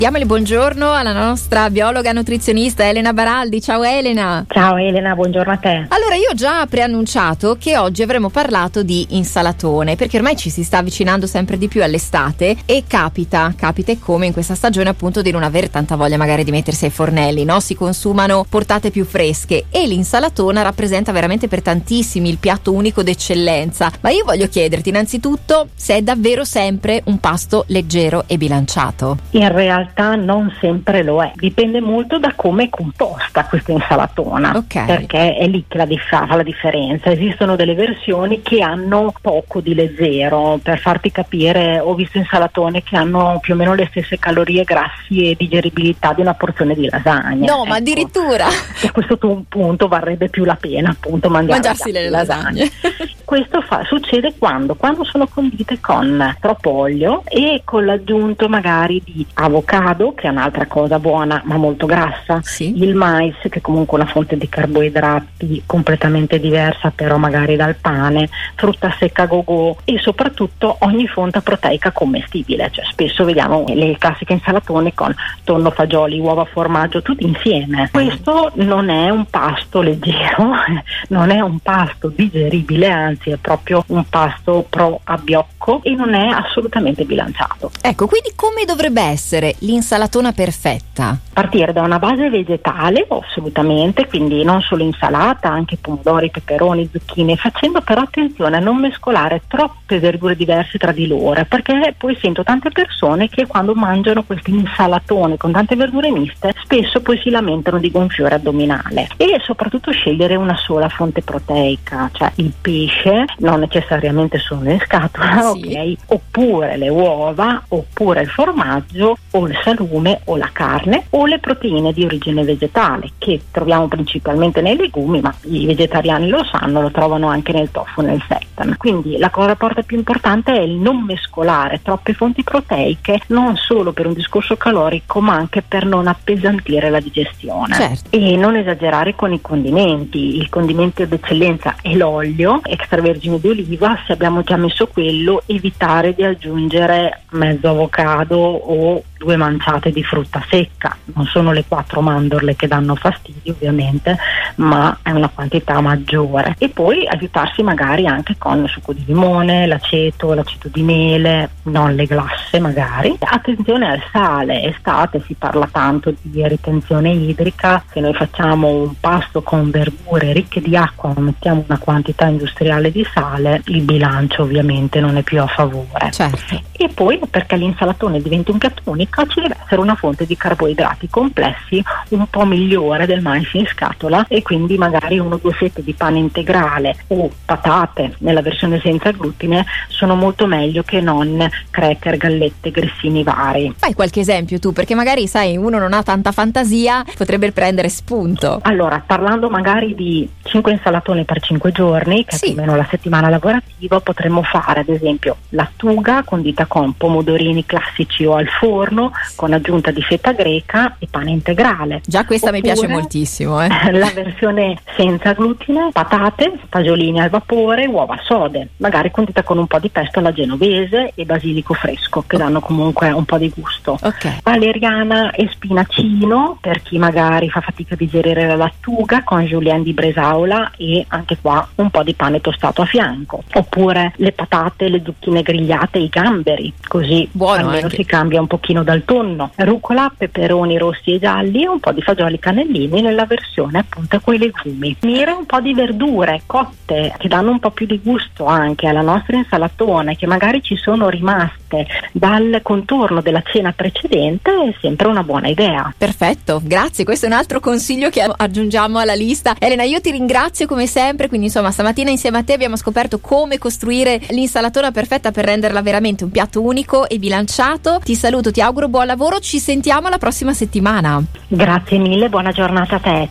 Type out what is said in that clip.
Diamo il buongiorno alla nostra biologa nutrizionista Elena Baraldi. Ciao Elena. Ciao Elena, buongiorno a te. Allora, io ho già preannunciato che oggi avremmo parlato di insalatone, perché ormai ci si sta avvicinando sempre di più all'estate e capita e come in questa stagione appunto di non aver tanta voglia magari di mettersi ai fornelli, no? Si consumano portate più fresche e l'insalatona rappresenta veramente per tantissimi il piatto unico d'eccellenza. Ma io voglio chiederti innanzitutto se è davvero sempre un pasto leggero e bilanciato. In realtà non sempre lo è, dipende molto da come è composta questa insalatona, Ok. perché è lì che fa la differenza. Esistono delle versioni che hanno poco di leggero. Per farti capire, ho visto insalatone che hanno più o meno le stesse calorie, grassi e digeribilità di una porzione di lasagna. No, ma addirittura E a questo punto varrebbe più la pena appunto mangiarsi le lasagne. Questo succede quando sono condite con troppo olio e con l'aggiunto magari di avocado, che è un'altra cosa buona ma molto grassa, Sì. il mais, che è comunque una fonte di carboidrati completamente diversa però magari dal pane, frutta secca a go-go e soprattutto ogni fonte proteica commestibile. Cioè spesso vediamo le classiche insalatone con tonno, fagioli, uova, formaggio, tutti insieme. Questo non è un pasto leggero, non è un pasto digeribile, anzi è proprio un pasto pro abbiocco e non è assolutamente bilanciato. Ecco, quindi come dovrebbe essere l'insalatona perfetta? Partire da una base vegetale, assolutamente, quindi non solo insalata, anche pomodori, peperoni, zucchine, facendo però attenzione a non mescolare troppe verdure diverse tra di loro, perché poi sento tante persone che quando mangiano queste insalatone con tante verdure miste spesso poi si lamentano di gonfiore addominale. E soprattutto scegliere una sola fonte proteica, cioè il pesce, non necessariamente solo in scatola, Sì. ok? Oppure le uova, oppure il formaggio, o il salume, o la carne, o le proteine di origine vegetale, che troviamo principalmente nei legumi, ma i vegetariani lo sanno, lo trovano anche nel tofu, nel seitan. Quindi la porta più importante è il non mescolare troppe fonti proteiche, non solo per un discorso calorico, ma anche per non appesantire la digestione. Certo. E non esagerare con i condimenti. Il condimento d'eccellenza è l'olio extravergine di oliva. Se abbiamo già messo quello, evitare di aggiungere mezzo avocado o 2 manciate di frutta secca. Non sono le 4 mandorle che danno fastidio ovviamente, ma è una quantità maggiore. E poi aiutarsi magari anche con succo di limone, l'aceto di mele, non le glasse magari. Attenzione al sale, estate si parla tanto di ritenzione idrica. Se noi facciamo un pasto con verdure ricche di acqua, ma mettiamo una quantità industriale di sale, il bilancio ovviamente non è più a favore. Certo. E poi, perché l'insalatone diventi un piatto unico, ci deve essere una fonte di carboidrati complessi un po' migliore del mais in scatola, e quindi magari 1 o 2 fette di pane integrale o patate nella versione senza glutine sono molto meglio che non cracker, gallette, grissini vari. Fai qualche esempio tu, perché magari sai uno non ha tanta fantasia, potrebbe prendere spunto. Allora, parlando magari di 5 insalatone per 5 giorni, che Sì. è più o meno la settimana lavorativa, potremmo fare ad esempio lattuga condita con pomodorini classici o al forno, con aggiunta di feta greca e pane integrale. Già questa mi piace Oppure moltissimo. la versione senza glutine, patate, fagiolini al vapore, uova sode, magari condita con un po' di pesto alla genovese e basilico fresco, che danno comunque un po' di gusto. Ok. Valeriana e spinacino per chi magari fa fatica a digerire la lattuga, con julienne di bresaola e anche qua un po' di pane tostato a fianco. Oppure le patate, le zucchine grigliate, i gamberi, così Buono almeno anche. si cambia un pochino dal tonno. Rucola, peperoni rossi e gialli e un po' di fagioli cannellini nella versione appunto coi legumi. Unire un po' di verdure cotte che danno un po' più di gusto anche alla nostra insalatona, che magari ci sono rimaste dal contorno della cena precedente, è sempre una buona idea. Perfetto, grazie, questo è un altro consiglio che aggiungiamo alla lista. Elena, io ti ringrazio come sempre, quindi insomma stamattina insieme a te abbiamo scoperto come costruire l'insalatona perfetta per renderla veramente un piatto unico e bilanciato. Ti saluto, ti auguro buon lavoro, ci sentiamo la prossima settimana. Grazie mille, buona giornata a te.